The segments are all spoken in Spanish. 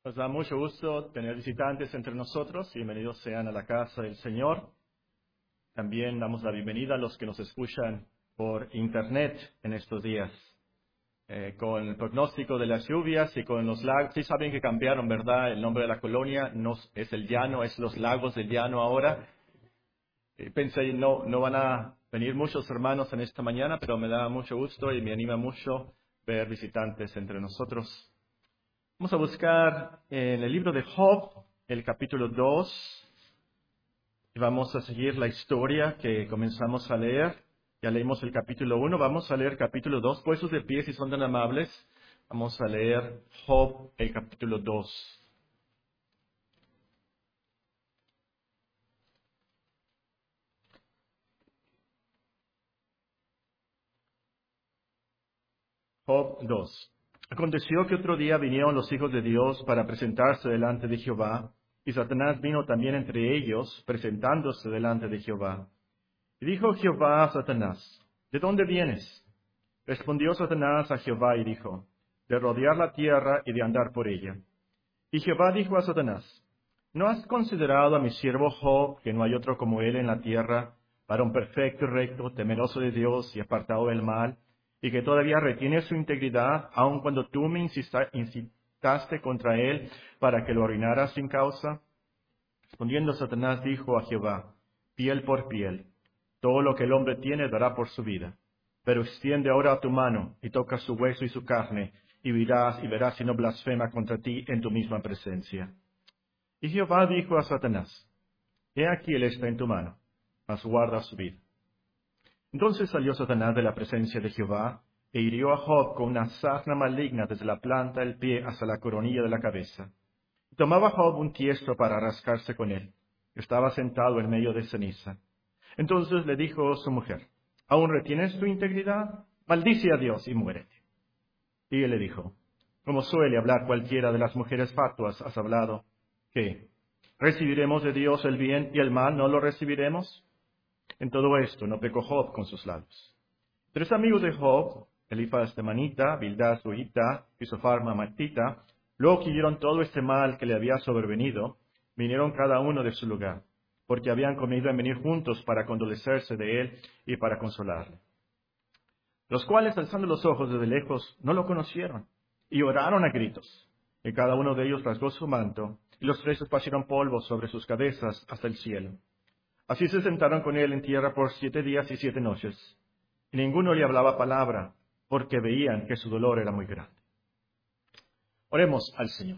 Nos da mucho gusto tener visitantes entre nosotros. Bienvenidos sean a la casa del Señor. También damos la bienvenida a los que nos escuchan por internet en estos días. Con el pronóstico de las lluvias y con los lagos. Sí saben que cambiaron, ¿verdad? El nombre de la colonia no es el Llano, es los Lagos del Llano ahora. Pensé, no van a venir muchos hermanos en esta mañana, pero me da mucho gusto y me anima mucho ver visitantes entre nosotros. Vamos a buscar en el libro de Job, el capítulo 2, y vamos a seguir la historia que comenzamos a leer. Ya leímos el capítulo 1, vamos a leer capítulo 2. Puestos de pie, si son tan amables, vamos a leer Job, el capítulo 2. Job 2. Aconteció que otro día vinieron los hijos de Dios para presentarse delante de Jehová, y Satanás vino también entre ellos, presentándose delante de Jehová. Y dijo Jehová a Satanás, ¿de dónde vienes? Respondió Satanás a Jehová y dijo, de rodear la tierra y de andar por ella. Y Jehová dijo a Satanás, ¿no has considerado a mi siervo Job, que no hay otro como él en la tierra, varón perfecto y recto, temeroso de Dios y apartado del mal, y que todavía retiene su integridad, aun cuando tú me incitaste contra él para que lo arruinaras sin causa? Respondiendo Satanás dijo a Jehová, piel por piel, todo lo que el hombre tiene dará por su vida. Pero extiende ahora tu mano y toca su hueso y su carne, y verás si no blasfema contra ti en tu misma presencia. Y Jehová dijo a Satanás, he aquí él está en tu mano, mas guarda su vida. Entonces salió Satanás de la presencia de Jehová, e hirió a Job con una sarna maligna desde la planta del pie hasta la coronilla de la cabeza. Y tomaba Job un tiesto para rascarse con él. Estaba sentado en medio de ceniza. Entonces le dijo su mujer, ¿aún retienes tu integridad? Maldice a Dios y muérete. Y él le dijo, como suele hablar cualquiera de las mujeres fatuas, has hablado, ¿qué? ¿Recibiremos de Dios el bien y el mal no lo recibiremos? En todo esto no pecó Job con sus labios. 3 amigos de Job, Elifaz temanita, Bildad suhita y Sofar mamatita, luego que oyeron todo este mal que le había sobrevenido, vinieron cada uno de su lugar, porque habían comido en venir juntos para condolecerse de él y para consolarle. Los cuales, alzando los ojos desde lejos, no lo conocieron, y oraron a gritos. Y cada uno de ellos rasgó su manto, y los 3 esparcieron polvo sobre sus cabezas hasta el cielo. Así se sentaron con él en tierra por 7 días y 7 noches, y ninguno le hablaba palabra, porque veían que su dolor era muy grande. Oremos al Señor.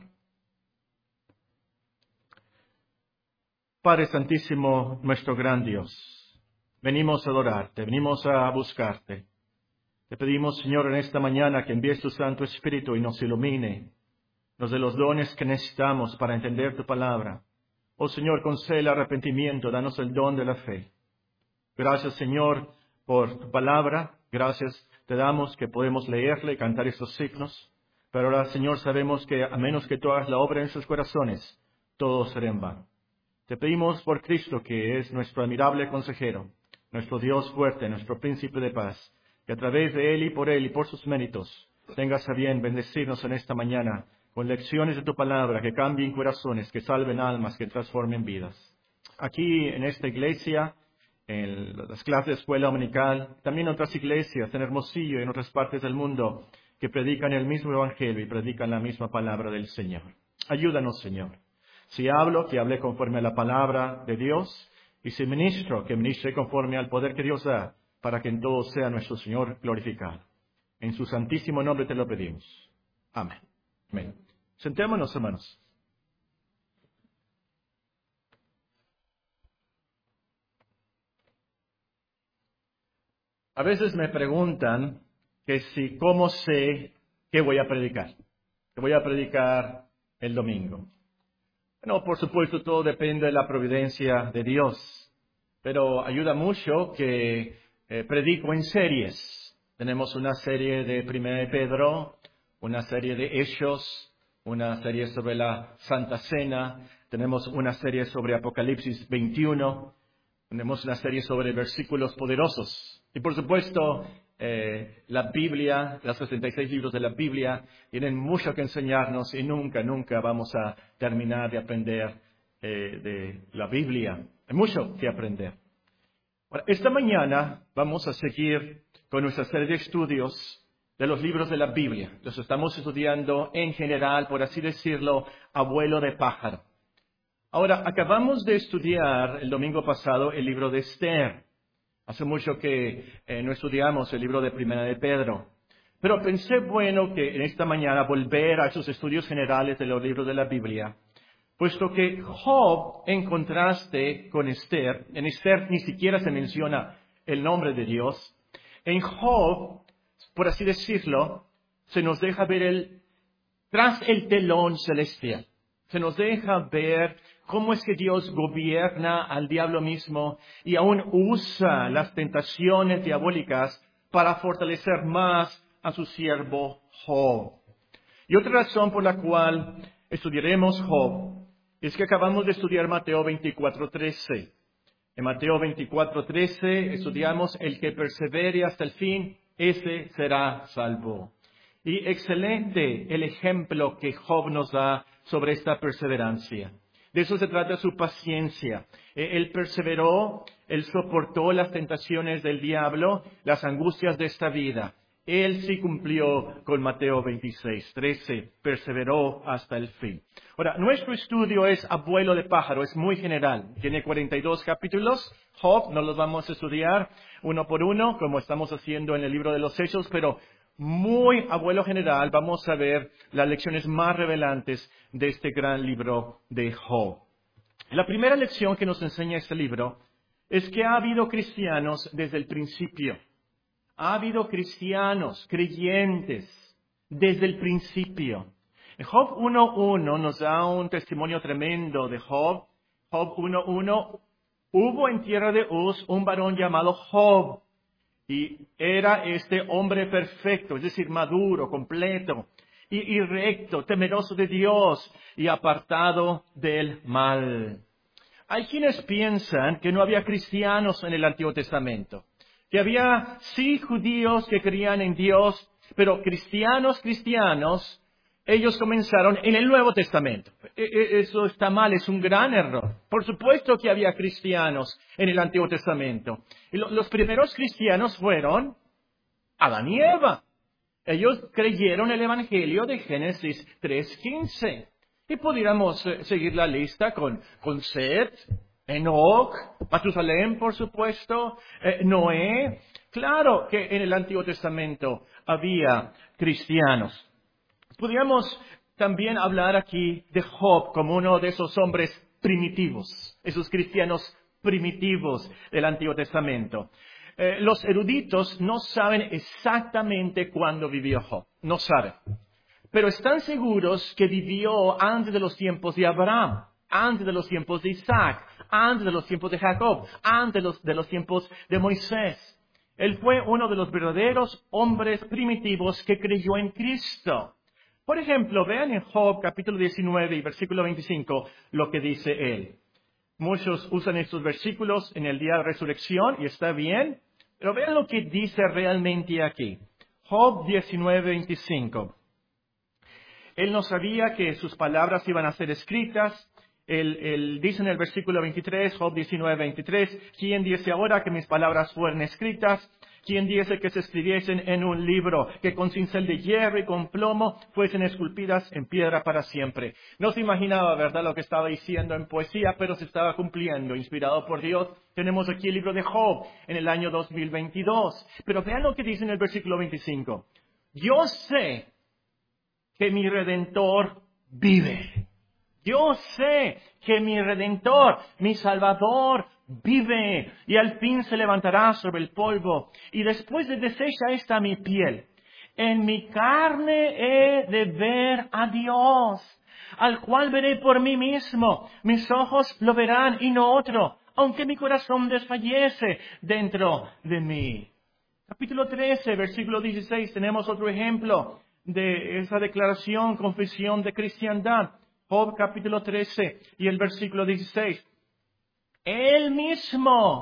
Padre Santísimo, nuestro gran Dios, venimos a adorarte, venimos a buscarte. Te pedimos, Señor, en esta mañana que envíes tu Santo Espíritu y nos ilumine, nos dé los dones que necesitamos para entender tu palabra. Oh Señor, concede el arrepentimiento, danos el don de la fe. Gracias, Señor, por tu palabra. Gracias te damos que podemos leerla y cantar estos signos. Pero ahora, Señor, sabemos que a menos que tú hagas la obra en sus corazones, todo será en vano. Te pedimos por Cristo, que es nuestro admirable consejero, nuestro Dios fuerte, nuestro príncipe de paz, que a través de Él y por sus méritos, tengas a bien bendecirnos en esta mañana con lecciones de tu palabra que cambien corazones, que salven almas, que transformen vidas. Aquí en esta iglesia, en las clases de escuela dominical, también en otras iglesias, en Hermosillo y en otras partes del mundo, que predican el mismo evangelio y predican la misma palabra del Señor. Ayúdanos, Señor. Si hablo, que hable conforme a la palabra de Dios, y si ministro, que ministre conforme al poder que Dios da, para que en todo sea nuestro Señor glorificado. En su santísimo nombre te lo pedimos. Amén. Amén. Sentémonos, hermanos. A veces me preguntan cómo sé qué voy a predicar. ¿Qué voy a predicar el domingo? Bueno, por supuesto, todo depende de la providencia de Dios. Pero ayuda mucho que predico en series. Tenemos una serie de 1 de Pedro, una serie de Hechos, una serie sobre la Santa Cena, tenemos una serie sobre Apocalipsis 21, tenemos una serie sobre versículos poderosos. Y por supuesto, La Biblia, los 66 libros de la Biblia, tienen mucho que enseñarnos y nunca vamos a terminar de aprender de la Biblia. Hay mucho que aprender. Ahora, esta mañana vamos a seguir con nuestra serie de estudios de los libros de la Biblia. Los estamos estudiando en general, por así decirlo, abuelo de pájaro. Ahora, acabamos de estudiar el domingo pasado el libro de Esther. Hace mucho que no estudiamos el libro de Primera de Pedro. Pero pensé bueno que en esta mañana volver a esos estudios generales de los libros de la Biblia, puesto que Job, en contraste con Esther, en Esther ni siquiera se menciona el nombre de Dios. En Job, por así decirlo, se nos deja ver tras el telón celestial. Se nos deja ver cómo es que Dios gobierna al diablo mismo y aún usa las tentaciones diabólicas para fortalecer más a su siervo Job. Y otra razón por la cual estudiaremos Job es que acabamos de estudiar Mateo 24:13. En Mateo 24:13 estudiamos: el que persevere hasta el fin, ese será salvo. Y excelente el ejemplo que Job nos da sobre esta perseverancia. De eso se trata su paciencia. Él perseveró, él soportó las tentaciones del diablo, las angustias de esta vida. Él sí cumplió con Mateo 26:13, perseveró hasta el fin. Ahora, nuestro estudio es abuelo de pájaro, es muy general. Tiene 42 capítulos. Job no los vamos a estudiar uno por uno, como estamos haciendo en el libro de los Hechos, pero muy abuelo general, vamos a ver las lecciones más revelantes de este gran libro de Job. La primera lección que nos enseña este libro es que ha habido cristianos desde el principio. Ha habido cristianos, creyentes, desde el principio. En Job 1:1 nos da un testimonio tremendo de Job. Job 1:1, hubo en tierra de Uz un varón llamado Job. Y era este hombre perfecto, es decir, maduro, completo, y recto, temeroso de Dios y apartado del mal. Hay quienes piensan que no había cristianos en el Antiguo Testamento, que había sí judíos que creían en Dios, pero cristianos, ellos comenzaron en el Nuevo Testamento. Eso está mal, es un gran error. Por supuesto que había cristianos en el Antiguo Testamento. Y los primeros cristianos fueron Adán y Eva. Ellos creyeron el Evangelio de Génesis 3:15. Y pudiéramos seguir la lista con Set, Enoc, Matusalén, por supuesto, Noé. Claro que en el Antiguo Testamento había cristianos. Podríamos también hablar aquí de Job como uno de esos hombres primitivos, esos cristianos primitivos del Antiguo Testamento. Los eruditos no saben exactamente cuándo vivió Job, no saben. Pero están seguros que vivió antes de los tiempos de Abraham, antes de los tiempos de Isaac, antes de los tiempos de Jacob, antes de los tiempos de Moisés. Él fue uno de los verdaderos hombres primitivos que creyó en Cristo. Por ejemplo, vean en Job capítulo 19 y versículo 25 lo que dice él. Muchos usan estos versículos en el día de resurrección y está bien, pero vean lo que dice realmente aquí. Job 19:25. Él no sabía que sus palabras iban a ser escritas. Él dice en el versículo 23, Job 19:23, ¿quién dice ahora que mis palabras fueron escritas? ¿Quién dice que se escribiesen en un libro, que con cincel de hierro y con plomo fuesen esculpidas en piedra para siempre? No se imaginaba, ¿verdad?, lo que estaba diciendo en poesía, pero se estaba cumpliendo, inspirado por Dios. Tenemos aquí el libro de Job en el año 2022. Pero vean lo que dice en el versículo 25. Yo sé que mi Redentor vive. Yo sé que mi Redentor, mi Salvador, vive y al fin se levantará sobre el polvo. Y después de deshecha esta mi piel, en mi carne he de ver a Dios, al cual veré por mí mismo. Mis ojos lo verán y no otro, aunque mi corazón desfallece dentro de mí. Capítulo 13, versículo 16, tenemos otro ejemplo de esa declaración, confesión de cristiandad. Job capítulo 13 y el versículo 16. Él mismo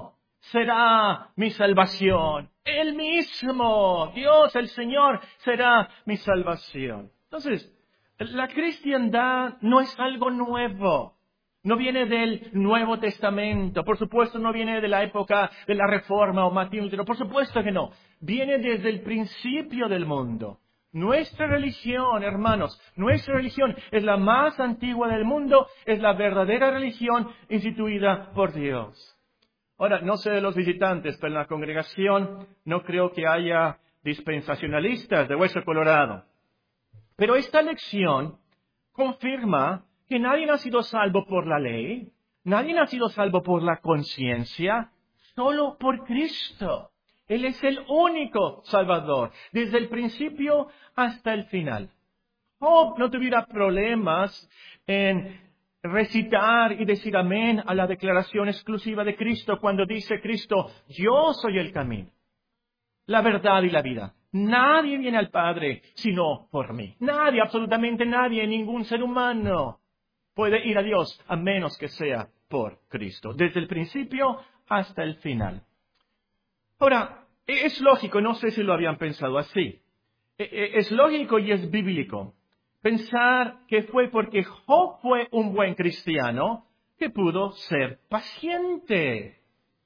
será mi salvación. Él mismo, Dios, el Señor, será mi salvación. Entonces, la cristiandad no es algo nuevo. No viene del Nuevo Testamento. Por supuesto, no viene de la época de la Reforma o Martín Lutero. Por supuesto que no. Viene desde el principio del mundo. Nuestra religión, hermanos, nuestra religión es la más antigua del mundo, es la verdadera religión instituida por Dios. Ahora, no sé de los visitantes, pero en la congregación no creo que haya dispensacionalistas de Hueso Colorado. Pero esta lección confirma que nadie ha sido salvo por la ley, nadie ha sido salvo por la conciencia, solo por Cristo. Él es el único Salvador, desde el principio hasta el final. Job no tuviera problemas en recitar y decir amén a la declaración exclusiva de Cristo cuando dice Cristo, yo soy el camino, la verdad y la vida. Nadie viene al Padre sino por mí. Nadie, absolutamente nadie, ningún ser humano puede ir a Dios a menos que sea por Cristo, desde el principio hasta el final. Ahora, es lógico, no sé si lo habían pensado así, es lógico y es bíblico pensar que fue porque Job fue un buen cristiano que pudo ser paciente.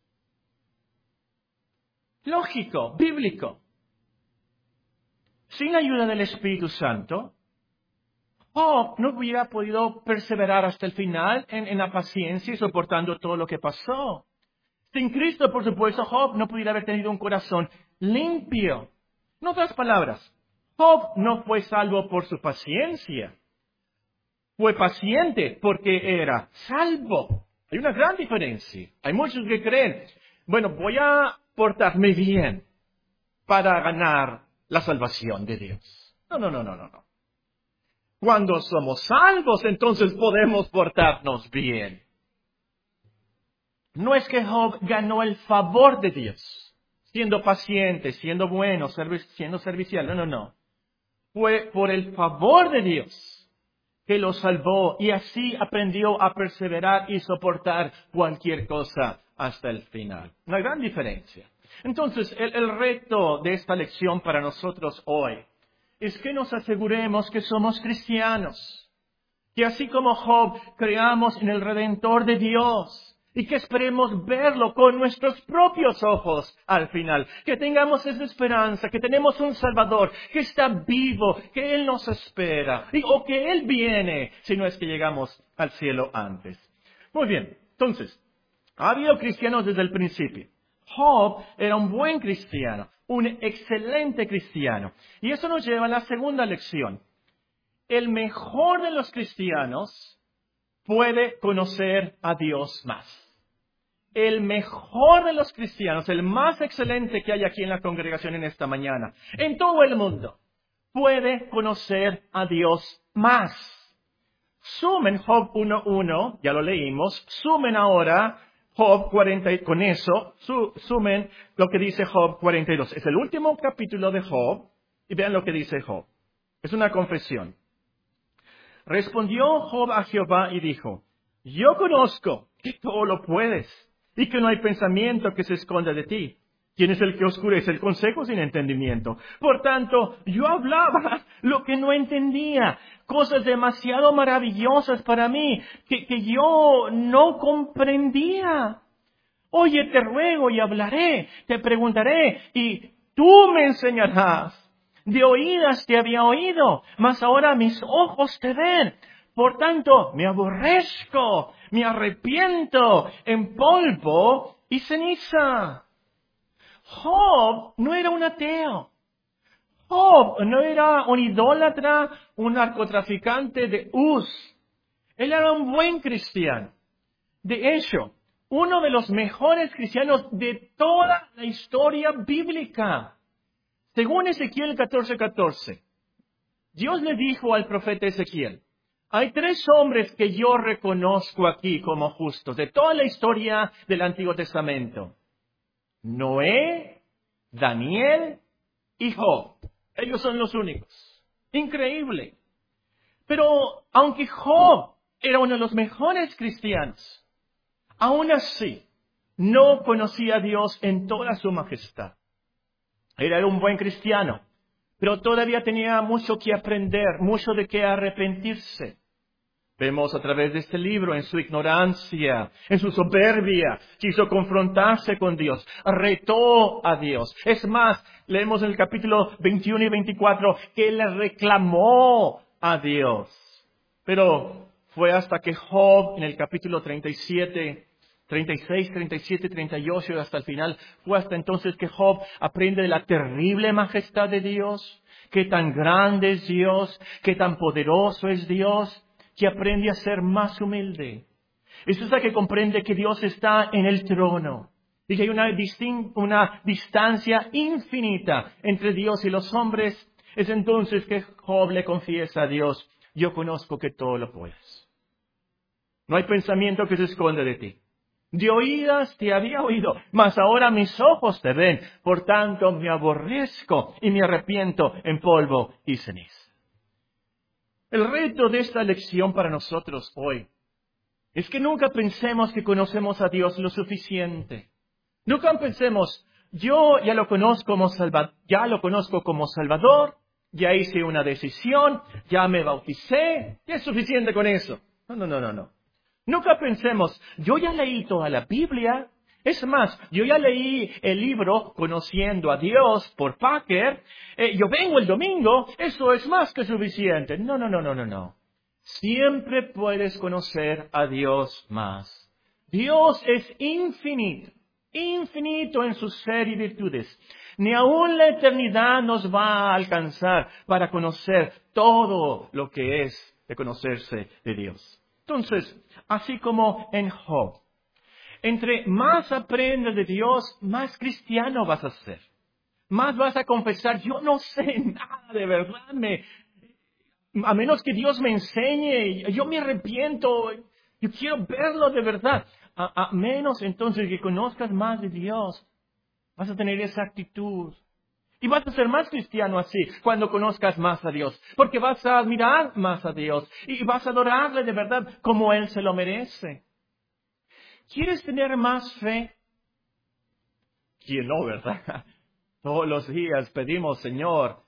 Lógico, bíblico. Sin la ayuda del Espíritu Santo, Job no hubiera podido perseverar hasta el final en la paciencia y soportando todo lo que pasó. Sin Cristo, por supuesto, Job no pudiera haber tenido un corazón limpio. En otras palabras, Job no fue salvo por su paciencia. Fue paciente porque era salvo. Hay una gran diferencia. Hay muchos que creen, bueno, voy a portarme bien para ganar la salvación de Dios. No. Cuando somos salvos, entonces podemos portarnos bien. No es que Job ganó el favor de Dios, siendo paciente, siendo bueno, siendo servicial. No. Fue por el favor de Dios que lo salvó y así aprendió a perseverar y soportar cualquier cosa hasta el final. Una gran diferencia. Entonces, el reto de esta lección para nosotros hoy es que nos aseguremos que somos cristianos, que así como Job creamos en el Redentor de Dios y que esperemos verlo con nuestros propios ojos al final, que tengamos esa esperanza, que tenemos un Salvador que está vivo, que Él nos espera o que Él viene si no es que llegamos al cielo antes. Muy bien, entonces, ha habido cristianos desde el principio. Job era un buen cristiano, un excelente cristiano. Y eso nos lleva a la segunda lección. El mejor de los cristianos puede conocer a Dios más. El mejor de los cristianos, el más excelente que hay aquí en la congregación en esta mañana, en todo el mundo, puede conocer a Dios más. Sumen Job 1:1, ya lo leímos, sumen ahora Job 40, con eso, sumen lo que dice Job 42. Es el último capítulo de Job, y vean lo que dice Job. Es una confesión. Respondió Job a Jehová y dijo, yo conozco que todo lo puedes, y que no hay pensamiento que se esconda de ti. ¿Quién es el que oscurece el consejo sin entendimiento? Por tanto, yo hablaba lo que no entendía, cosas demasiado maravillosas para mí, que yo no comprendía. Oye, te ruego y hablaré, te preguntaré, y tú me enseñarás. De oídas te había oído, mas ahora mis ojos te ven. Por tanto, me aborrezco, me arrepiento en polvo y ceniza. Job no era un ateo. Job no era un idólatra, un narcotraficante de Uz. Él era un buen cristiano. De hecho, uno de los mejores cristianos de toda la historia bíblica. Según Ezequiel 14:14, Dios le dijo al profeta Ezequiel, hay 3 hombres que yo reconozco aquí como justos de toda la historia del Antiguo Testamento. Noé, Daniel y Job. Ellos son los únicos. Increíble. Pero aunque Job era uno de los mejores cristianos, aún así, no conocía a Dios en toda su majestad. Era un buen cristiano, pero todavía tenía mucho que aprender, mucho de qué arrepentirse. Vemos a través de este libro, en su ignorancia, en su soberbia, quiso confrontarse con Dios, retó a Dios. Es más, leemos en el capítulo 21 y 24 que le reclamó a Dios. Pero fue hasta que Job, en el capítulo 37, 36, 37, 38 y hasta el final, fue hasta entonces que Job aprende de la terrible majestad de Dios, qué tan grande es Dios, qué tan poderoso es Dios, que aprende a ser más humilde. Es hasta que comprende que Dios está en el trono y que hay una distancia infinita entre Dios y los hombres. Es entonces que Job le confiesa a Dios: yo conozco que todo lo puedes. No hay pensamiento que se esconde de ti. De oídas te había oído, mas ahora mis ojos te ven. Por tanto me aborrezco y me arrepiento en polvo y ceniza. El reto de esta lección para nosotros hoy es que nunca pensemos que conocemos a Dios lo suficiente. Nunca pensemos, yo ya lo conozco como Salvador, ya hice una decisión, ya me bauticé, ya es suficiente con eso. No. Nunca pensemos, yo ya leí toda la Biblia. Es más, yo ya leí el libro Conociendo a Dios por Packer. Yo vengo el domingo, eso es más que suficiente. No. Siempre puedes conocer a Dios más. Dios es infinito, infinito en su ser y virtudes. Ni aún la eternidad nos va a alcanzar para conocer todo lo que es de conocerse de Dios. Entonces, así como en Job, entre más aprendes de Dios, más cristiano vas a ser. Más vas a confesar, yo no sé nada de verdad, a menos que Dios me enseñe, yo me arrepiento, yo quiero verlo de verdad. A menos entonces que conozcas más de Dios, vas a tener esa actitud. Y vas a ser más cristiano así, cuando conozcas más a Dios. Porque vas a admirar más a Dios. Y vas a adorarle de verdad como Él se lo merece. ¿Quieres tener más fe? ¿Quién no, verdad? Todos los días pedimos, Señor,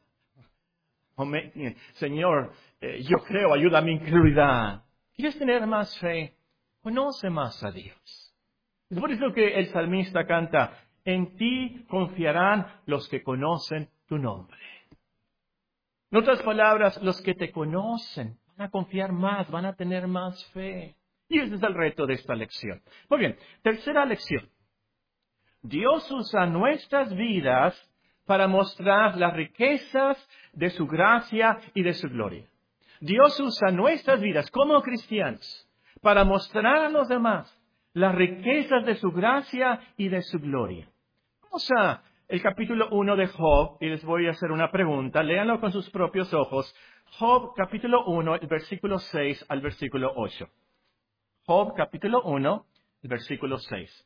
yo creo, ayuda a mi incredulidad. ¿Quieres tener más fe? Conoce más a Dios. Es por eso que el salmista canta: en ti confiarán los que conocen tu nombre. En otras palabras, los que te conocen van a confiar más, van a tener más fe. Y ese es el reto de esta lección. Muy bien, tercera lección. Dios usa nuestras vidas para mostrar las riquezas de su gracia y de su gloria. Dios usa nuestras vidas como cristianos para mostrar a los demás las riquezas de su gracia y de su gloria. Vamos a el capítulo 1 de Job y les voy a hacer una pregunta. Léanlo con sus propios ojos. Job capítulo 1, el versículo 6 al versículo 8. Job capítulo 1, el versículo 6.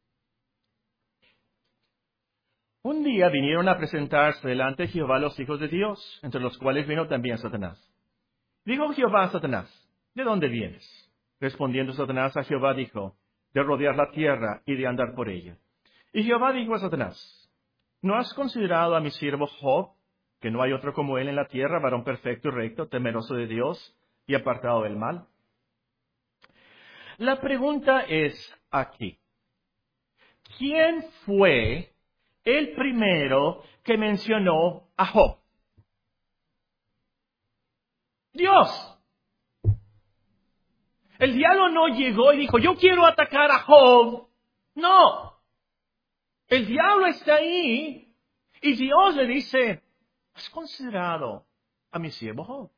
Un día vinieron a presentarse delante de Jehová los hijos de Dios, entre los cuales vino también Satanás. Dijo Jehová a Satanás: ¿de dónde vienes? Respondiendo Satanás a Jehová dijo: de rodear la tierra y de andar por ella. Y Jehová dijo a Satanás: ¿no has considerado a mi siervo Job, que no hay otro como él en la tierra, varón perfecto y recto, temeroso de Dios y apartado del mal? La pregunta es aquí: ¿quién fue el primero que mencionó a Job? Dios. El diablo no llegó y dijo: yo quiero atacar a Job. No. El diablo está ahí y Dios le dice: ¿has considerado a mi siervo Job?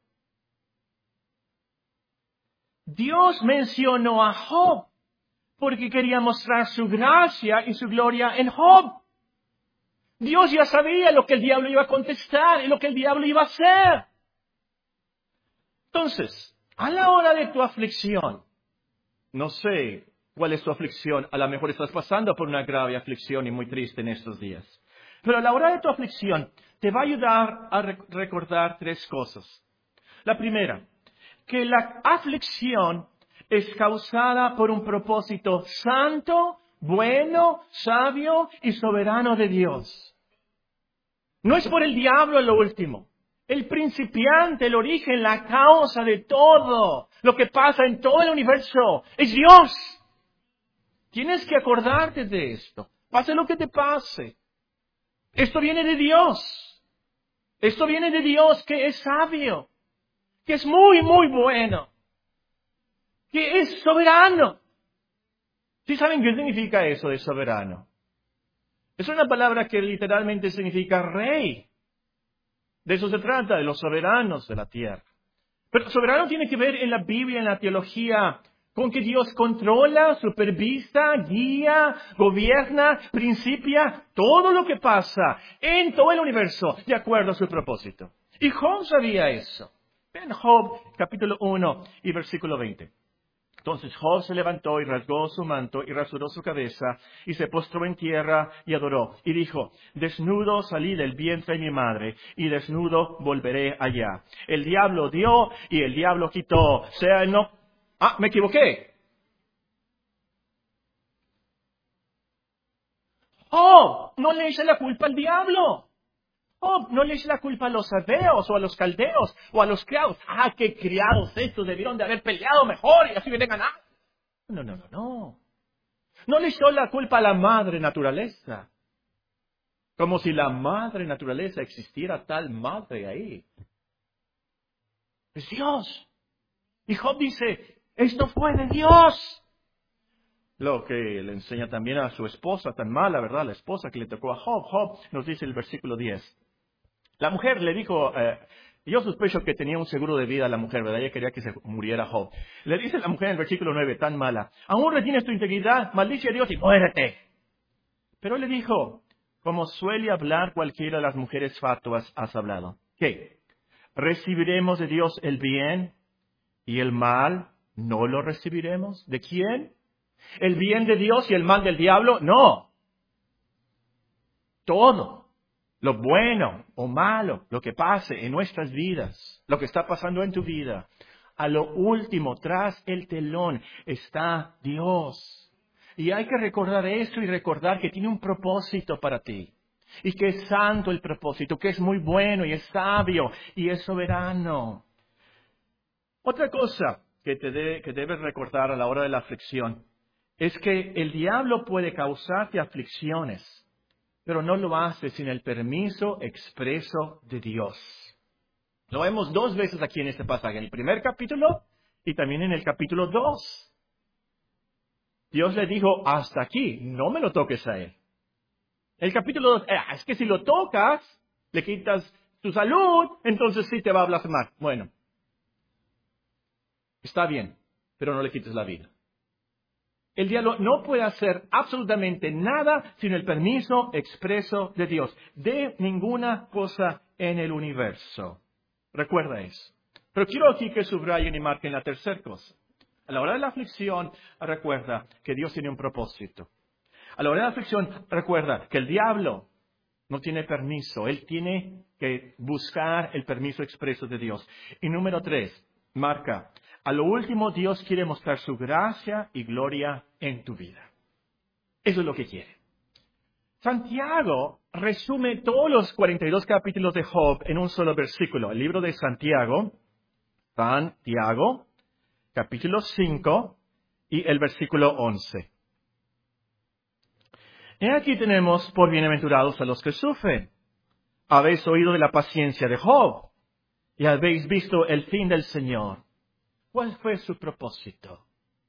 Dios mencionó a Job porque quería mostrar su gracia y su gloria en Job. Dios ya sabía lo que el diablo iba a contestar y lo que el diablo iba a hacer. Entonces, a la hora de tu aflicción, no sé cuál es tu aflicción, a lo mejor estás pasando por una grave aflicción y muy triste en estos días. Pero a la hora de tu aflicción te va a ayudar a recordar tres cosas. La primera, que la aflicción es causada por un propósito santo, bueno, sabio y soberano de Dios. No es por el diablo lo último. El principiante, el origen, la causa de todo lo que pasa en todo el universo es Dios. Tienes que acordarte de esto. Pase lo que te pase. Esto viene de Dios. Esto viene de Dios que es sabio, que es muy, muy bueno, que es soberano. ¿Sí saben qué significa eso de soberano? Es una palabra que literalmente significa rey. De eso se trata, de los soberanos de la tierra. Pero soberano tiene que ver en la Biblia, en la teología, con que Dios controla, supervisa, guía, gobierna, principia todo lo que pasa en todo el universo de acuerdo a su propósito. Y Job sabía eso. Vean Job capítulo 1 y versículo 20. Entonces Job se levantó y rasgó su manto y rasuró su cabeza y se postró en tierra y adoró. Y dijo, desnudo salí del vientre de mi madre y desnudo volveré allá. El diablo dio y el diablo quitó. Sea no... me equivoqué. Job, no le eche la culpa al diablo. Job, no le eche la culpa a los sabeos o a los caldeos o a los criados. Qué criados estos debieron de haber peleado mejor y así hubieran ganado. No. No le echó la culpa a la madre naturaleza. Como si la madre naturaleza existiera tal madre ahí. Es Dios. Y Job dice, esto fue de Dios. Lo que le enseña también a su esposa tan mala, ¿verdad? La esposa que le tocó a Job. Job nos dice el versículo 10. La mujer le dijo, yo sospecho que tenía un seguro de vida a la mujer, ¿verdad? Ella quería que se muriera Job. Le dice la mujer en el versículo 9, tan mala, aún retienes tu integridad, maldice a Dios y muérete. Pero él le dijo, como suele hablar cualquiera de las mujeres fatuas, has hablado. ¿Qué? ¿Recibiremos de Dios el bien y el mal no lo recibiremos? ¿De quién? ¿El bien de Dios y el mal del diablo? No. Todo. Lo bueno o malo, lo que pase en nuestras vidas, lo que está pasando en tu vida, a lo último, tras el telón, está Dios. Y hay que recordar eso y recordar que tiene un propósito para ti. Y que es santo el propósito, que es muy bueno y es sabio y es soberano. Otra cosa que debes recordar a la hora de la aflicción es que el diablo puede causarte aflicciones, pero no lo hace sin el permiso expreso de Dios. Lo vemos 2 veces aquí en este pasaje, en el primer capítulo y también en el capítulo 2. Dios le dijo, hasta aquí, no me lo toques a él. El capítulo 2, es que si lo tocas, le quitas tu salud, entonces sí te va a blasfemar. Bueno, está bien, pero no le quites la vida. El diablo no puede hacer absolutamente nada sin el permiso expreso de Dios, de ninguna cosa en el universo. Recuerda eso. Pero quiero aquí que subrayen y marquen la tercera cosa. A la hora de la aflicción, recuerda que Dios tiene un propósito. A la hora de la aflicción, recuerda que el diablo no tiene permiso. Él tiene que buscar el permiso expreso de Dios. Y número 3, marca. A lo último, Dios quiere mostrar su gracia y gloria en tu vida. Eso es lo que quiere. Santiago resume todos los 42 capítulos de Job en un solo versículo. El libro de Santiago, capítulo 5 y el versículo 11. Y aquí tenemos, por bienaventurados a los que sufren. Habéis oído de la paciencia de Job y habéis visto el fin del Señor. ¿Cuál fue su propósito?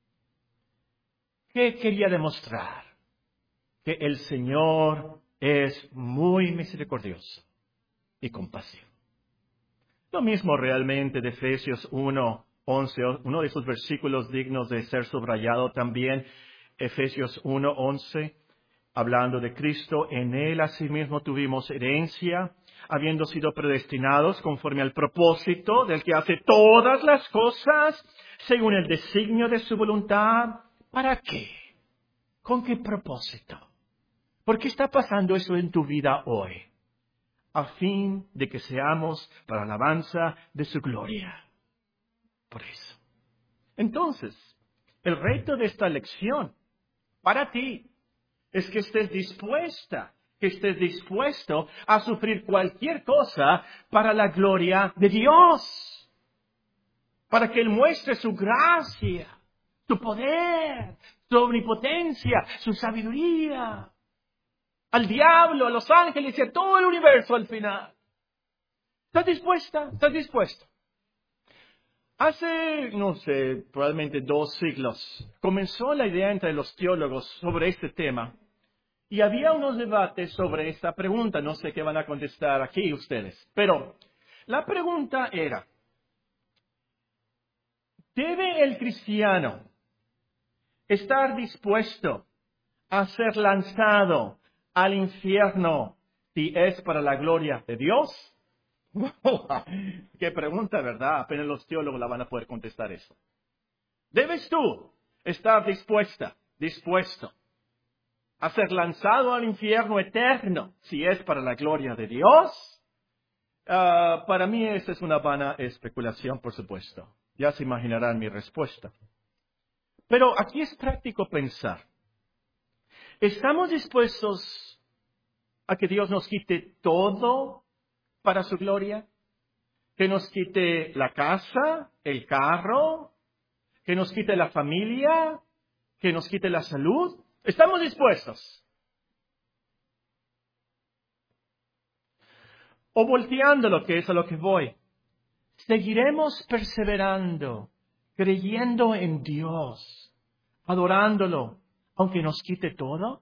¿Qué quería demostrar? Que el Señor es muy misericordioso y compasivo. Lo mismo realmente de Efesios 1:11, uno de esos versículos dignos de ser subrayado también, Efesios 1:11, hablando de Cristo, en Él asimismo tuvimos herencia, habiendo sido predestinados conforme al propósito del que hace todas las cosas, según el designio de su voluntad. ¿Para qué? ¿Con qué propósito? ¿Por qué está pasando eso en tu vida hoy? A fin de que seamos para alabanza de su gloria. Por eso. Entonces, el reto de esta lección, para ti, es que estés dispuesta, que estés dispuesto a sufrir cualquier cosa para la gloria de Dios, para que Él muestre su gracia, su poder, su omnipotencia, su sabiduría, al diablo, a los ángeles y a todo el universo al final. ¿Estás dispuesta? ¿Estás dispuesto? Hace, no sé, probablemente 2 siglos, comenzó la idea entre los teólogos sobre este tema. Y había unos debates sobre esta pregunta. No sé qué van a contestar aquí ustedes. Pero la pregunta era, ¿debe el cristiano estar dispuesto a ser lanzado al infierno si es para la gloria de Dios? Qué pregunta, ¿verdad? Apenas los teólogos la van a poder contestar eso. ¿Debes tú estar dispuesto a ser lanzado al infierno eterno si es para la gloria de Dios? Para mí esa es una vana especulación, por supuesto. Ya se imaginarán mi respuesta. Pero aquí es práctico pensar. ¿Estamos dispuestos a que Dios nos quite todo para su gloria? ¿Que nos quite la casa, el carro? ¿Que nos quite la familia? ¿Que nos quite la salud? ¿Estamos dispuestos? O volteando lo que es a lo que voy. ¿Seguiremos perseverando, creyendo en Dios, adorándolo, aunque nos quite todo?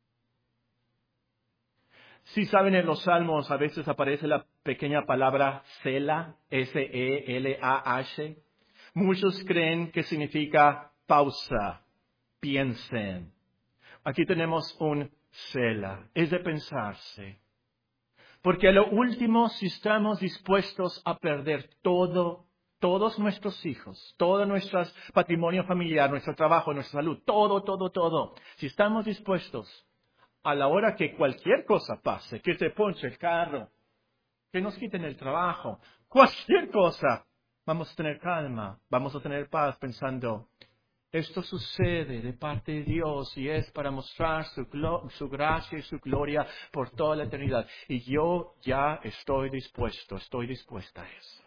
Si saben, en los salmos a veces aparece la pequeña palabra Selah, S-E-L-A-H. Muchos creen que significa pausa, piensen. Aquí tenemos un Selah, es de pensarse. Porque a lo último, si estamos dispuestos a perder todo, todos nuestros hijos, todo nuestro patrimonio familiar, nuestro trabajo, nuestra salud, todo, si estamos dispuestos a la hora que cualquier cosa pase, que se ponche el carro, que nos quiten el trabajo, cualquier cosa, vamos a tener calma, vamos a tener paz pensando, esto sucede de parte de Dios y es para mostrar su gracia y su gloria por toda la eternidad. Y yo ya estoy dispuesta a eso.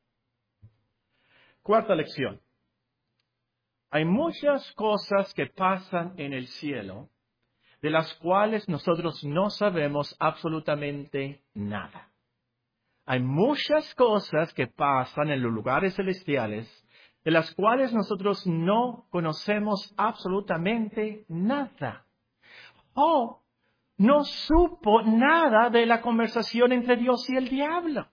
Cuarta lección. Hay muchas cosas que pasan en el cielo de las cuales nosotros no sabemos absolutamente nada. Hay muchas cosas que pasan en los lugares celestiales de las cuales nosotros no conocemos absolutamente nada. No supo nada de la conversación entre Dios y el diablo.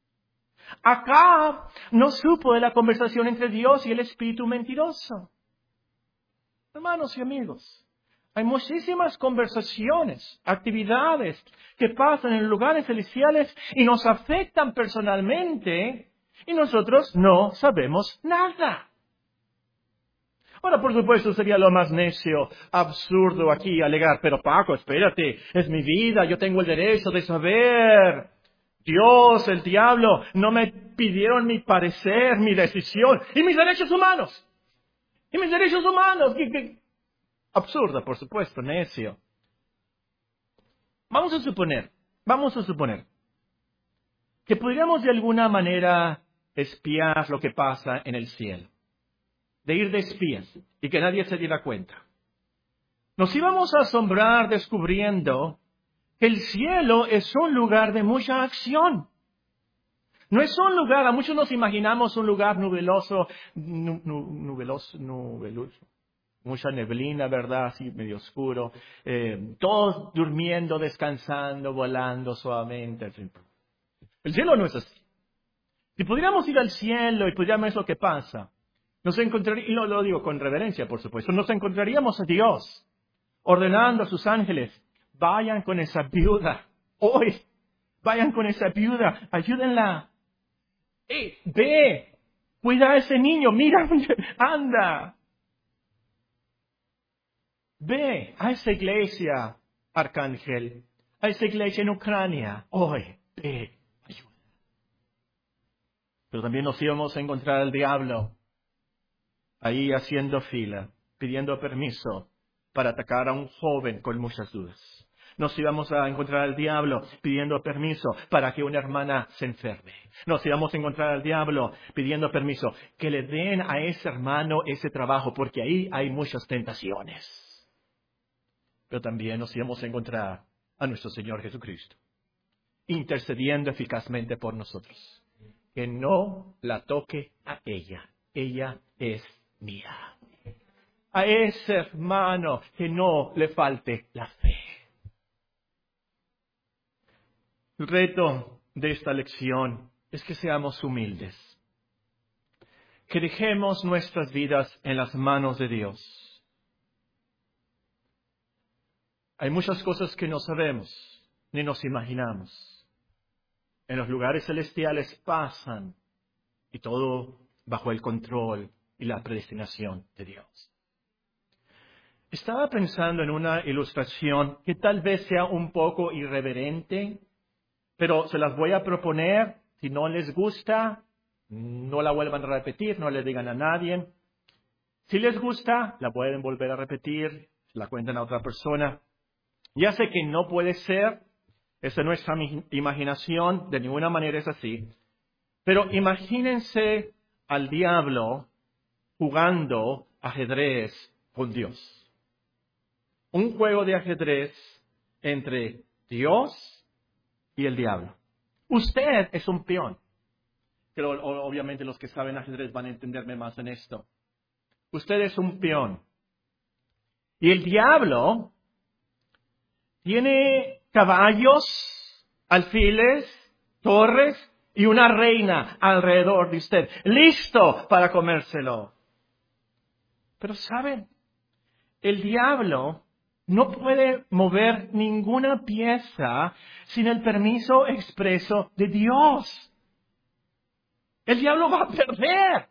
Acab no supo de la conversación entre Dios y el espíritu mentiroso. Hermanos y amigos, hay muchísimas conversaciones, actividades que pasan en lugares celestiales y nos afectan personalmente y nosotros no sabemos nada. Ahora, por supuesto, sería lo más necio, absurdo aquí alegar, pero Paco, espérate, es mi vida, yo tengo el derecho de saber. Dios, el diablo, no me pidieron mi parecer, mi decisión y mis derechos humanos. Y mis derechos humanos. Absurda, por supuesto, necio. Vamos a suponer que podríamos de alguna manera espiar lo que pasa en el cielo. De ir de espías y que nadie se diera cuenta. Nos íbamos a asombrar descubriendo que el cielo es un lugar de mucha acción. No es un lugar, a muchos nos imaginamos un lugar nubeloso, mucha neblina, ¿verdad? Así medio oscuro, todos durmiendo, descansando, volando suavemente. El cielo no es así. Si pudiéramos ir al cielo y pudiéramos ver lo que pasa, nos encontraríamos, y lo digo con reverencia, por supuesto, nos encontraríamos a Dios ordenando a sus ángeles, vayan con esa viuda, hoy, vayan con esa viuda, ayúdenla. Ve, cuida a ese niño, mira, anda. Ve a esa iglesia, Arcángel, a esa iglesia en Ucrania, hoy, ve, ayuda. Pero también nos íbamos a encontrar al diablo ahí haciendo fila, pidiendo permiso para atacar a un joven con muchas dudas. Nos íbamos a encontrar al diablo pidiendo permiso para que una hermana se enferme. Nos íbamos a encontrar al diablo pidiendo permiso que le den a ese hermano ese trabajo, porque ahí hay muchas tentaciones. Pero también nos íbamos a encontrar a nuestro Señor Jesucristo, intercediendo eficazmente por nosotros. Que no la toque a ella. Ella es mía. A ese hermano que no le falte la fe. El reto de esta lección es que seamos humildes. Que dejemos nuestras vidas en las manos de Dios. Hay muchas cosas que no sabemos ni nos imaginamos. En los lugares celestiales pasan y todo bajo el control y la predestinación de Dios. Estaba pensando en una ilustración que tal vez sea un poco irreverente, pero se las voy a proponer. Si no les gusta, no la vuelvan a repetir, no le digan a nadie. Si les gusta, la pueden volver a repetir, la cuentan a otra persona. Ya sé que no puede ser, esa no es mi imaginación, de ninguna manera es así. Pero imagínense al diablo jugando ajedrez con Dios. Un juego de ajedrez entre Dios y el diablo. Usted es un peón. Pero obviamente los que saben ajedrez van a entenderme más en esto. Usted es un peón. Y el diablo tiene caballos, alfiles, torres y una reina alrededor de usted, listo para comérselo. Pero ¿saben? El diablo no puede mover ninguna pieza sin el permiso expreso de Dios. El diablo va a perder.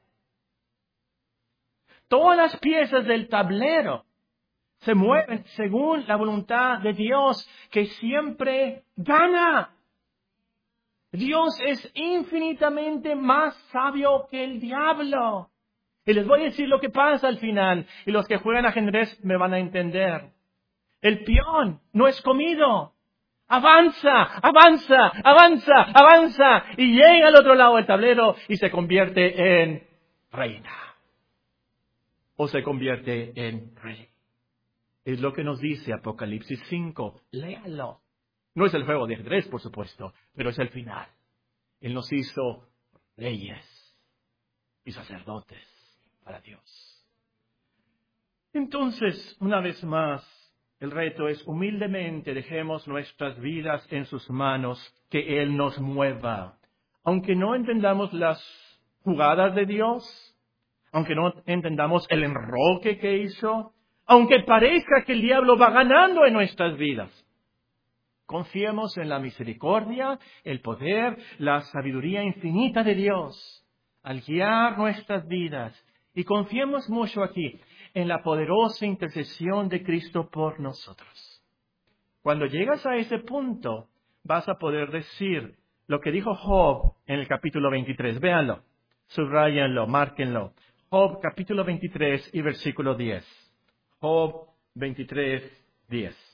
Todas las piezas del tablero se mueven según la voluntad de Dios, que siempre gana. Dios es infinitamente más sabio que el diablo. Y les voy a decir lo que pasa al final. Y los que juegan ajedrez me van a entender. El peón no es comido. Avanza, avanza, avanza, avanza. Y llega al otro lado del tablero y se convierte en reina. O se convierte en rey. Es lo que nos dice Apocalipsis 5. Léalo. No es el juego de ajedrez, por supuesto, pero es el final. Él nos hizo reyes y sacerdotes para Dios. Entonces, una vez más, el reto es humildemente dejemos nuestras vidas en sus manos, que Él nos mueva. Aunque no entendamos las jugadas de Dios, aunque no entendamos el enroque que hizo, aunque parezca que el diablo va ganando en nuestras vidas, confiemos en la misericordia, el poder, la sabiduría infinita de Dios al guiar nuestras vidas. Y confiemos mucho aquí en la poderosa intercesión de Cristo por nosotros. Cuando llegas a ese punto, vas a poder decir lo que dijo Job en el capítulo 23. Véanlo, subráyenlo, márquenlo. Job capítulo 23 y versículo 10. Job 23, 10.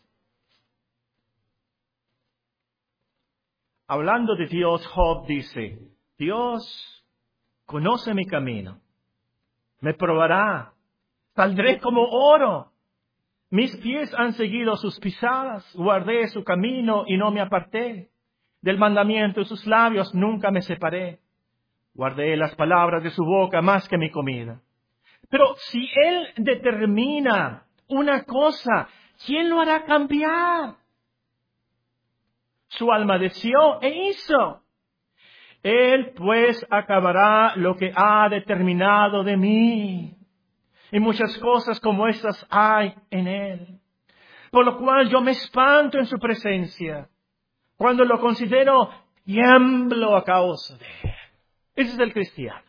Hablando de Dios, Job dice, Dios conoce mi camino, me probará, saldré como oro. Mis pies han seguido sus pisadas, guardé su camino y no me aparté. Del mandamiento de sus labios nunca me separé. Guardé las palabras de su boca más que mi comida. Pero si Él determina una cosa, ¿quién lo hará cambiar? Su alma deseó e hizo. Él pues acabará lo que ha determinado de mí. Y muchas cosas como estas hay en Él. Por lo cual yo me espanto en su presencia. Cuando lo considero, tiemblo a causa de Él. Ese es el cristiano.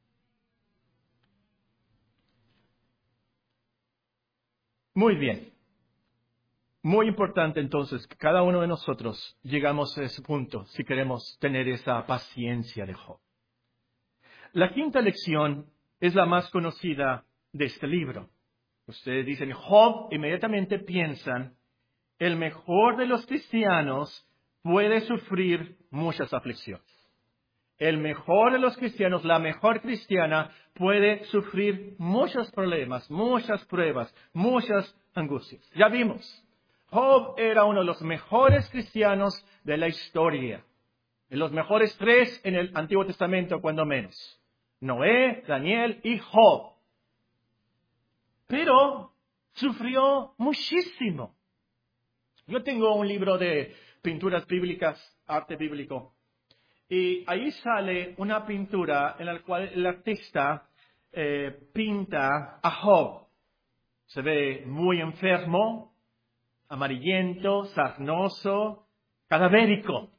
Muy bien. Muy importante entonces que cada uno de nosotros llegamos a ese punto si queremos tener esa paciencia de Job. La quinta lección es la más conocida de este libro. Ustedes dicen Job, inmediatamente piensan, el mejor de los cristianos puede sufrir muchas aflicciones. El mejor de los cristianos, la mejor cristiana, puede sufrir muchos problemas, muchas pruebas, muchas angustias. Ya vimos, Job era uno de los mejores cristianos de la historia. De los mejores 3 en el Antiguo Testamento, cuando menos. Noé, Daniel y Job. Pero sufrió muchísimo. Yo tengo un libro de pinturas bíblicas, arte bíblico, y ahí sale una pintura en la cual el artista pinta a Job. Se ve muy enfermo, amarillento, sarnoso, cadavérico.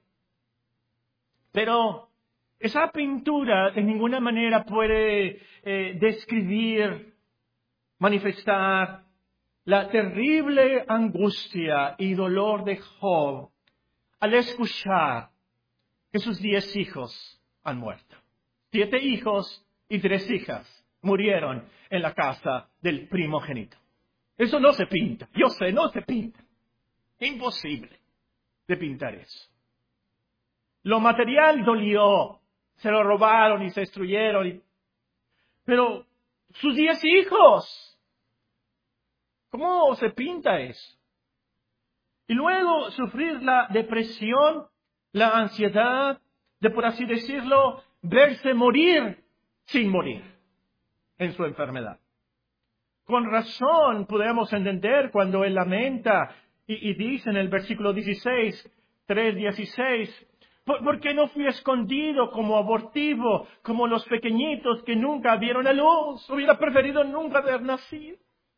Pero esa pintura de ninguna manera puede describir, manifestar la terrible angustia y dolor de Job al escuchar que sus 10 hijos han muerto. 7 hijos y 3 hijas murieron en la casa del primogénito. Eso no se pinta. Yo sé, no se pinta. Imposible de pintar eso. Lo material dolió. Se lo robaron y se destruyeron. Pero sus 10 hijos. ¿Cómo se pinta eso? Y luego sufrir la depresión, la ansiedad, de por así decirlo, verse morir sin morir en su enfermedad. Con razón podemos entender cuando él lamenta y dice en el versículo 16, 3:16, ¿por qué no fui escondido como abortivo, como los pequeñitos que nunca vieron la luz? Hubiera preferido nunca haber nacido.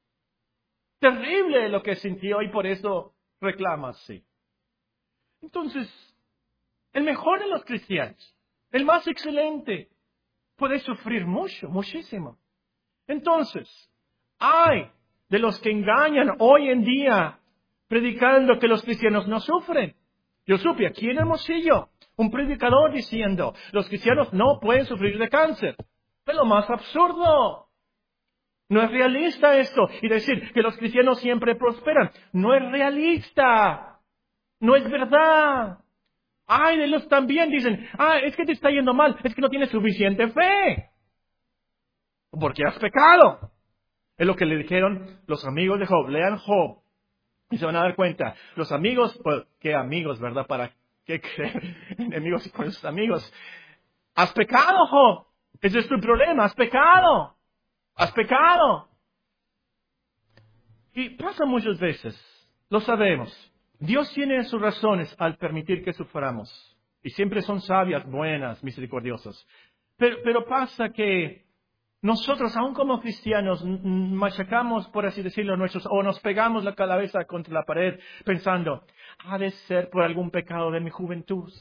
Terrible lo que sintió y por eso reclama así. Entonces, el mejor de los cristianos, el más excelente, puede sufrir mucho, muchísimo. Entonces, hay de los que engañan hoy en día predicando que los cristianos no sufren. Yo supe aquí en Hermosillo un predicador diciendo, los cristianos no pueden sufrir de cáncer. Es lo más absurdo. No es realista esto. Y decir que los cristianos siempre prosperan. No es realista. No es verdad. Ay, de los también dicen, es que te está yendo mal, es que no tienes suficiente fe. Porque has pecado. Es lo que le dijeron los amigos de Job. Lean Job y se van a dar cuenta. Los amigos, pues, ¿qué amigos, verdad? ¿Para qué creer enemigos con sus amigos? Has pecado, Job. Ese es tu problema, has pecado. Has pecado. Y pasa muchas veces, lo sabemos. Dios tiene sus razones al permitir que suframos. Y siempre son sabias, buenas, misericordiosas. Pero pasa que nosotros, aun como cristianos, machacamos, por así decirlo, o nos pegamos la cabeza contra la pared pensando, ha de ser por algún pecado de mi juventud.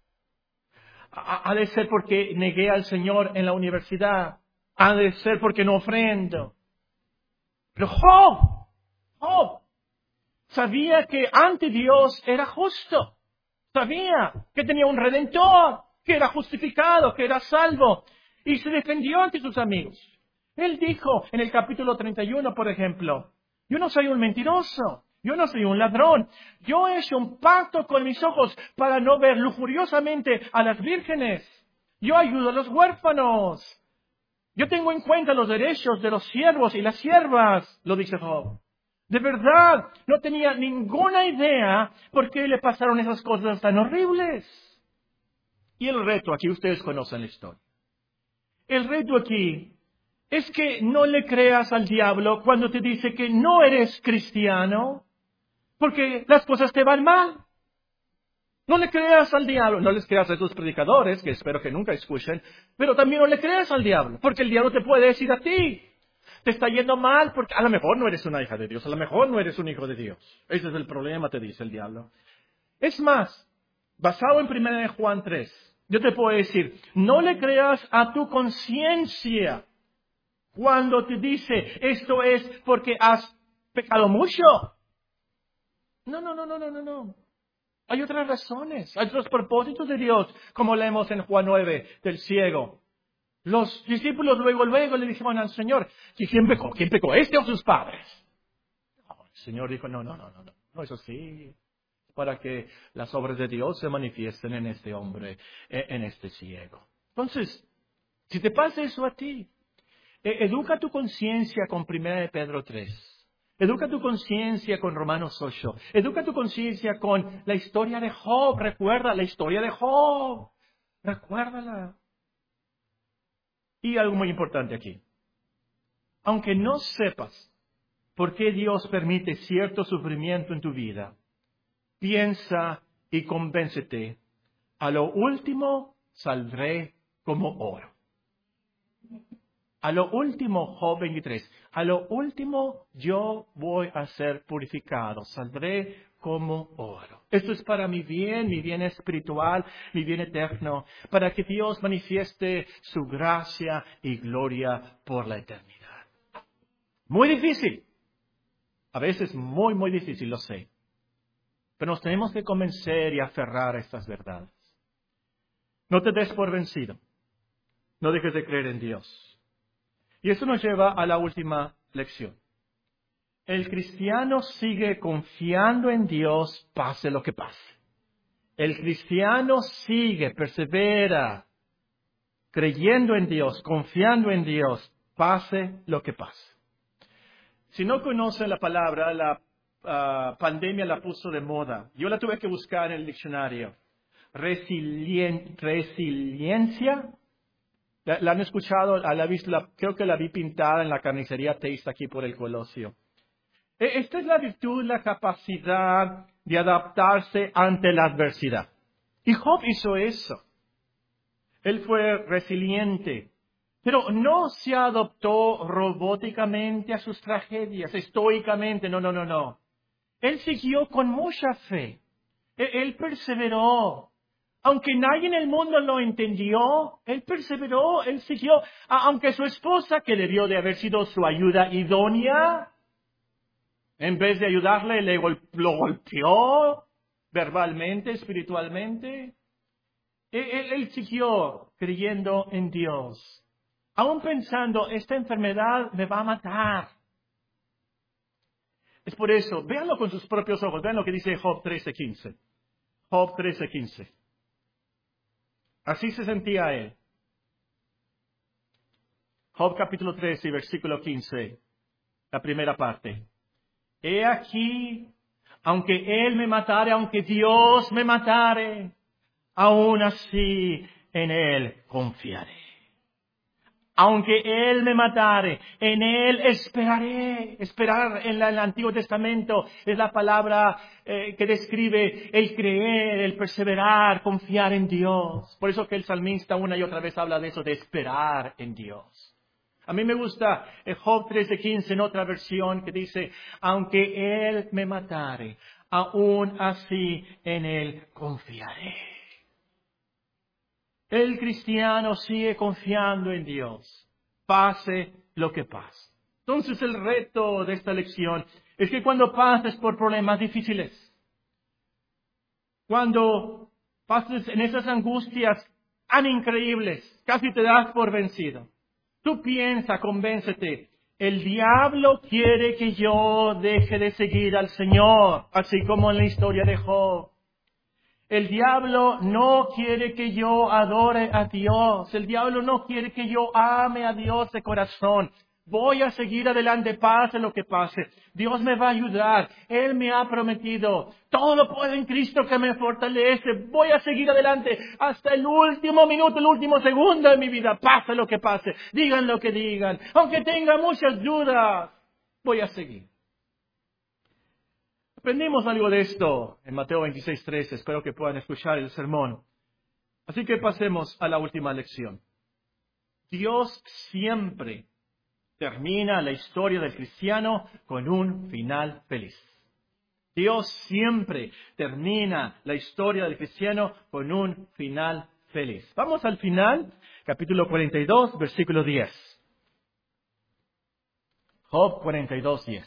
Ha de ser porque negué al Señor en la universidad. Ha de ser porque no ofrendo. Pero Job, sabía que ante Dios era justo. Sabía que tenía un redentor, que era justificado, que era salvo. Y se defendió ante sus amigos. Él dijo en el capítulo 31, por ejemplo, yo no soy un mentiroso, yo no soy un ladrón. Yo he hecho un pacto con mis ojos para no ver lujuriosamente a las vírgenes. Yo ayudo a los huérfanos. Yo tengo en cuenta los derechos de los siervos y las siervas, lo dice Job. De verdad, no tenía ninguna idea por qué le pasaron esas cosas tan horribles. Y el reto, aquí ustedes conocen la historia. El reto aquí es que no le creas al diablo cuando te dice que no eres cristiano, porque las cosas te van mal. No le creas al diablo, no les creas a esos predicadores, que espero que nunca escuchen, pero también no le creas al diablo, porque el diablo te puede decir a ti, te está yendo mal porque a lo mejor no eres una hija de Dios, a lo mejor no eres un hijo de Dios. Ese es el problema, te dice el diablo. Es más, basado en 1 Juan 3, yo te puedo decir, no le creas a tu conciencia cuando te dice, esto es porque has pecado mucho. No. Hay otras razones, hay otros propósitos de Dios, como leemos en Juan 9, del ciego. Los discípulos luego le dijeron al Señor, ¿quién pecó? ¿Quién pecó? ¿Este o sus padres? El Señor dijo, no es así. Para que las obras de Dios se manifiesten en este hombre, en este ciego. Entonces, si te pasa eso a ti, educa tu conciencia con 1 de Pedro 3. Educa tu conciencia con Romanos 8. Educa tu conciencia con la historia de Job. Recuerda la historia de Job. Recuérdala. Y algo muy importante aquí. Aunque no sepas por qué Dios permite cierto sufrimiento en tu vida, piensa y convéncete. A lo último saldré como oro. A lo último, Job 23, a lo último yo voy a ser purificado, saldré como oro. Esto es para mi bien espiritual, mi bien eterno, para que Dios manifieste su gracia y gloria por la eternidad. Muy difícil, a veces muy, muy difícil, lo sé, pero nos tenemos que convencer y aferrar a estas verdades. No te des por vencido, no dejes de creer en Dios. Y eso nos lleva a la última lección. El cristiano sigue confiando en Dios, pase lo que pase. El cristiano persevera, creyendo en Dios, confiando en Dios, pase lo que pase. Si no conoce la palabra, la pandemia la puso de moda. Yo la tuve que buscar en el diccionario. Resiliencia. ¿La han escuchado? Creo que la vi pintada en la carnicería Taste aquí por el Colosio. Esta es la virtud, la capacidad de adaptarse ante la adversidad. Y Job hizo eso. Él fue resiliente, pero no se adoptó robóticamente a sus tragedias, estoicamente, no. Él siguió con mucha fe. Él perseveró. Aunque nadie en el mundo lo entendió, él perseveró, él siguió. Aunque su esposa, que debió de haber sido su ayuda idónea, en vez de ayudarle, lo golpeó verbalmente, espiritualmente. Él siguió creyendo en Dios. Aún pensando, esta enfermedad me va a matar. Es por eso, véanlo con sus propios ojos, vean lo que dice Job 13:15. Job 13:15. Así se sentía él. Job capítulo 13, versículo 15, la primera parte. He aquí, aunque él me matare, aunque Dios me matare, aún así en él confiaré. Aunque él me matare, en él esperaré. Esperar en el Antiguo Testamento es la palabra que describe el creer, el perseverar, confiar en Dios. Por eso que el salmista una y otra vez habla de eso, de esperar en Dios. A mí me gusta Job 13:15 en otra versión que dice, aunque él me matare, aún así en él confiaré. El cristiano sigue confiando en Dios, pase lo que pase. Entonces el reto de esta lección es que cuando pases por problemas difíciles, cuando pases en esas angustias tan increíbles, casi te das por vencido, tú piensa, convéncete, el diablo quiere que yo deje de seguir al Señor, así como en la historia de Job. El diablo no quiere que yo adore a Dios. El diablo no quiere que yo ame a Dios de corazón. Voy a seguir adelante, pase lo que pase. Dios me va a ayudar. Él me ha prometido. Todo lo puedo en Cristo que me fortalece. Voy a seguir adelante hasta el último minuto, el último segundo de mi vida. Pase lo que pase. Digan lo que digan. Aunque tenga muchas dudas, voy a seguir. Aprendimos algo de esto en Mateo 26:13. Espero que puedan escuchar el sermón. Así que pasemos a la última lección. Dios siempre termina la historia del cristiano con un final feliz. Dios siempre termina la historia del cristiano con un final feliz. Vamos al final, capítulo 42, versículo 10. Job 42:10.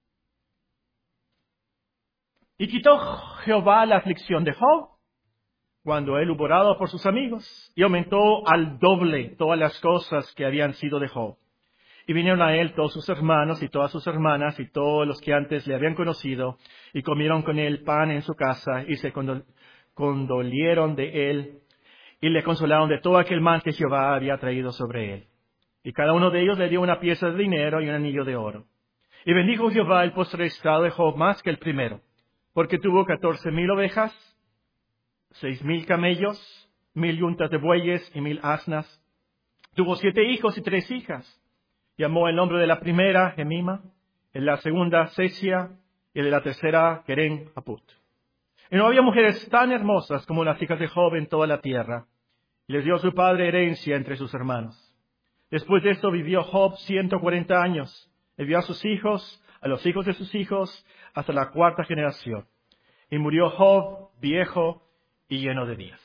Y quitó Jehová la aflicción de Job, cuando él hubo orado por sus amigos, y aumentó al doble todas las cosas que habían sido de Job. Y vinieron a él todos sus hermanos y todas sus hermanas y todos los que antes le habían conocido, y comieron con él pan en su casa, y se condolieron de él, y le consolaron de todo aquel mal que Jehová había traído sobre él. Y cada uno de ellos le dio una pieza de dinero y un anillo de oro. Y bendijo Jehová el postrer estado de Job más que el primero, porque tuvo 14,000 ovejas, 6,000 camellos, 1,000 yuntas de bueyes y 1,000 asnas. Tuvo 7 hijos y 3 hijas. Llamó el nombre de la primera Gemima, de la segunda Sesia y de la tercera Keren Aput. Y no había mujeres tan hermosas como las hijas de Job en toda la tierra. Y les dio a su padre herencia entre sus hermanos. Después de esto vivió Job 140 años. Y vio a sus hijos, a los hijos de sus hijos, hasta la 4ª generación. Y murió Job viejo y lleno de días.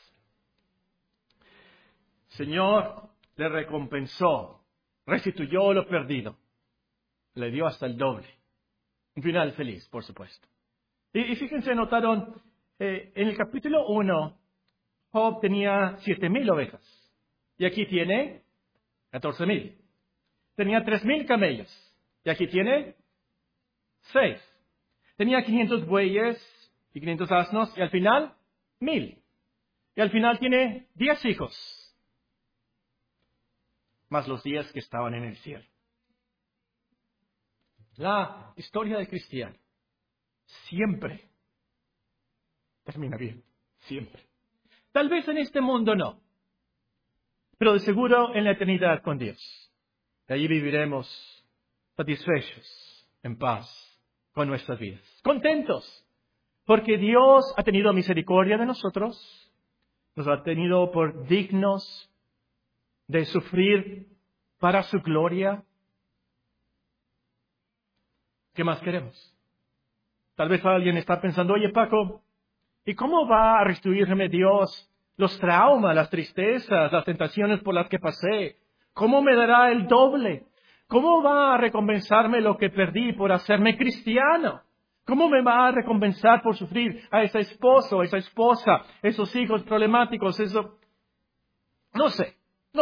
Señor le recompensó, restituyó lo perdido, le dio hasta el doble. Un final feliz, por supuesto. Y fíjense, notaron, en el capítulo 1, Job tenía 7,000 ovejas. Y aquí tiene 14,000. Tenía 3,000 camellos. Y aquí tiene 6. Tenía 500 bueyes y 500 asnos. Y al final, 1,000. Y al final tiene 10 hijos. Más los 10 que estaban en el cielo. La historia del cristiano siempre termina bien. Siempre. Tal vez en este mundo no. Pero de seguro en la eternidad con Dios. Y allí viviremos satisfechos, en paz, con nuestras vidas. Contentos. Porque Dios ha tenido misericordia de nosotros. Nos ha tenido por dignos de sufrir para su gloria. ¿Qué más queremos? Tal vez alguien está pensando, oye Paco, ¿y cómo va a restituirme Dios los traumas, las tristezas, las tentaciones por las que pasé? ¿Cómo me dará el doble? ¿Cómo va a recompensarme lo que perdí por hacerme cristiano? ¿Cómo me va a recompensar por sufrir a ese esposo, a esa esposa, esos hijos problemáticos, eso? No sé.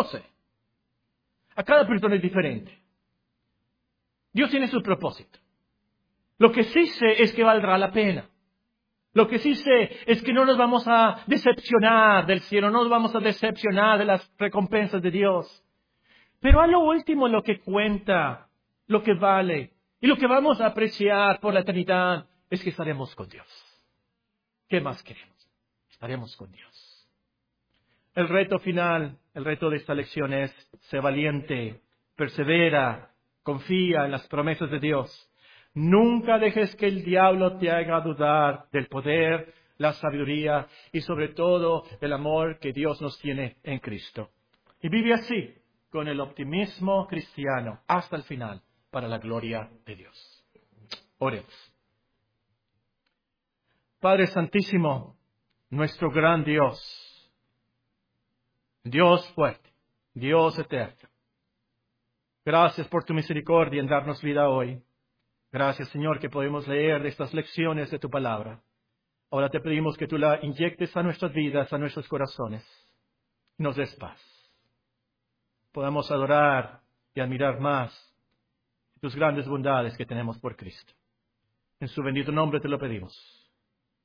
A cada persona es diferente. Dios tiene su propósito. Lo que sí sé es que valdrá la pena. Lo que sí sé es que no nos vamos a decepcionar del cielo, no nos vamos a decepcionar de las recompensas de Dios. Pero a lo último lo que cuenta, lo que vale y lo que vamos a apreciar por la eternidad es que estaremos con Dios. ¿Qué más queremos? Estaremos con Dios. El reto final, el reto de esta lección es: sé valiente, persevera, confía en las promesas de Dios. Nunca dejes que el diablo te haga dudar del poder, la sabiduría y sobre todo el amor que Dios nos tiene en Cristo. Y vive así, con el optimismo cristiano, hasta el final, para la gloria de Dios. Oremos. Padre Santísimo, nuestro gran Dios, Dios fuerte, Dios eterno. Gracias por tu misericordia en darnos vida hoy. Gracias, Señor, que podemos leer de estas lecciones de tu palabra. Ahora te pedimos que tú la inyectes a nuestras vidas, a nuestros corazones. Nos des paz. Podamos adorar y admirar más tus grandes bondades que tenemos por Cristo. En su bendito nombre te lo pedimos.